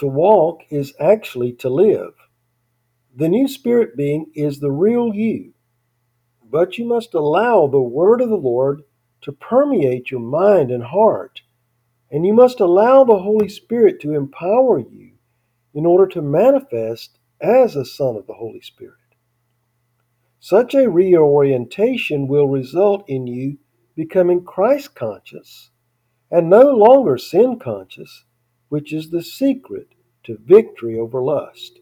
To walk is actually to live. The new spirit being is the real you, but you must allow the word of the Lord to permeate your mind and heart, and you must allow the Holy Spirit to empower you in order to manifest as a son of the Holy Spirit. Such a reorientation will result in you becoming Christ conscious and no longer sin conscious, which is the secret to victory over lust.